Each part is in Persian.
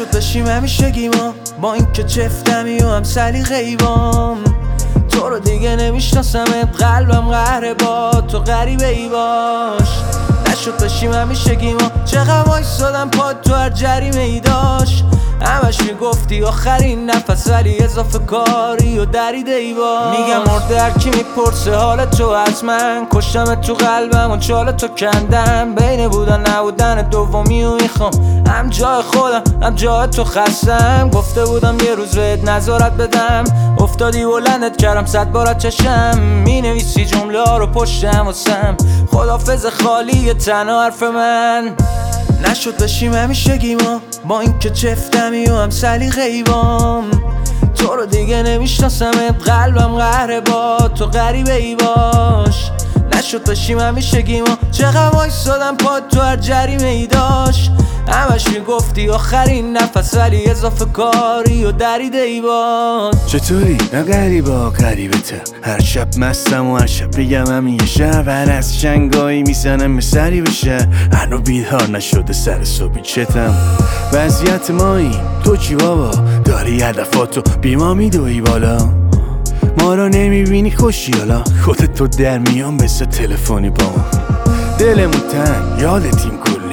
نشد بشیم همیشگی ما با این که چفتمی و هم سلیقه‌ای بام. تو رو دیگه نمیشناسمت، قلبم قهره با تو غریبه ای باش. نشد بشیم همیشگی ما، چقدر وایسادم پاد تو هر جریمه ای داشت. همش میگفتی آخرین نفس ولی اضافه کاری و دریده ای باش. میگم مرده هرکی میپرسه حال تو از من، کشتم تو قلبم و چال تو کندم. بین بودن نبودن دومی و میخوام هم جای خودم هم جای تو خستم. گفته بودم یه روز بهت نظارت بدم، افتادی بلندت کردم 100 بارت چشم. مینویسی جمله ها رو پشتم واسم، خدافظ خالی تنها حرف من. نشد بشیم همیشگی ما با این که چفتمی و هم سلیقه‌ای بام. تو رو دیگه نمیشناسمت، قلبم قهره با تو غریبه ای باش. نشد بشیم همیشگی ما، چقدر وایسادم پاد تو هر جریمه ای داشت. همش میگفتی آخرین نفس ولی اضافه کاری و دریده ای باز. چطوری؟ نه غریبا غریبته، هر شب مستم و هر شب بگم همین یه شب. هر از شنگایی میزنم به سری بشه، هنو بیدار نشده سر صبحی چتم. وضعیت مایی تو چی بابا؟ داری هدفاتو بی ما میدوی بالا، ما رو نمیبینی خوشی حالا. خودت تو در میان بسه تلفنی با ما، دلمون تنگ یادتیم کلی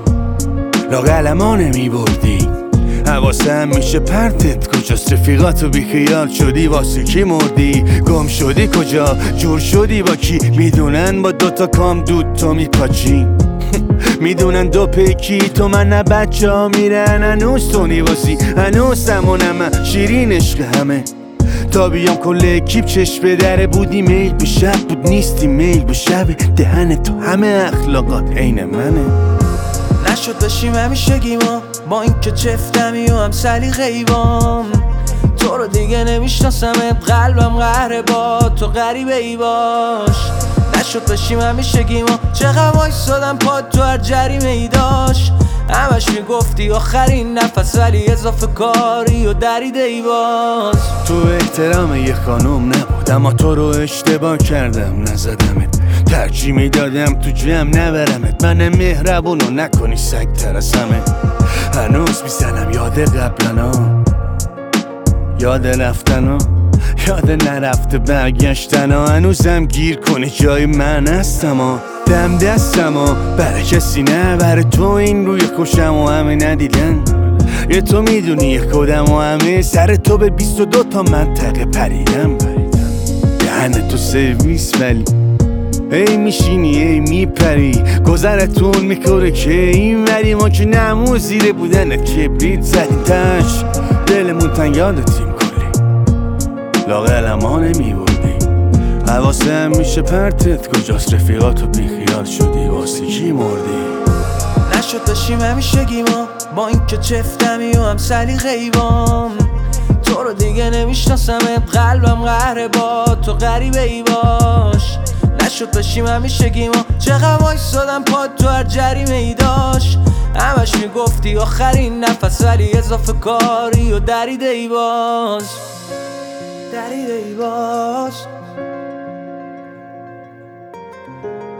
لاغل ما نمیبردی. حواسم میشه پرتت کجاست، رفیقاتو بیخیال شدی واسه کی مردی. گم شدی کجا، جور شدی با کی، میدونن با دوتا کام دود تو میپاچی. میدونن دو پیکی تو من نه بچه ها میرن. هنوز تو نیوازی هنوز همونم شیرین عشق همه. تا بیام کل اکیپ چشم به دره بودی، میل به شب بود نیستی میل به شب. دهن تو همه اخلاقات عین منه. نشد بشیم همیشگی ما با این که چفتمی و هم سلیقه‌ای بام. تو رو دیگه نمیشناسمت، قلبم قهره با تو غریبه ای باش. نشد بشیم همیشگی ما، چقدر وایسادم پاد تو هر جریمه ای داشت. همش میگفتی آخرین نفس ولی اضافه کاری و دریده ای باز. تو احترام یه خانوم نبود، اما تو رو اشتباه کردم نزدمت. ترجیح میدادم تو جمع نبرمت، من مهربونو نکنی سگ تر از همه. هنوز میزنم یاد قبلنا، یاد رفتنا، یاد نرفته برگشتنا. هنوزم گیر کنی جای من هستم، دم دستم برای کسی نه، برای تو این روی خوشم و همه ندیدن. یه تو میدونی یه خودم و همه سر تو به 22 تا منطقه پریدم. دهن تو سرویس ولی ای میشینی ای میپری، گذرتون میکنه که این وری. ما که نمو زیر بودنت کبریت زدیم تش، دلمون تنگ یادتیم کلی لاغل ما نمیبردی. حواسم میشه پرتت کجاست، رفیقاتو بیخیال شدی واسه کی مردی. نشد بشیم همیشگی ما با این که چفتمی و هم سلیقه‌ای بام. تو رو دیگه نمیشناسمت، قلبم قهره با تو غریبه ای باش. نشد بشیم همیشگی ما، چقدر وایسادم پاد تو هر جریمه ای داشت. همش میگفتی آخرین نفس ولی اضافه کاری و دریده ای باز. دریده ای باز.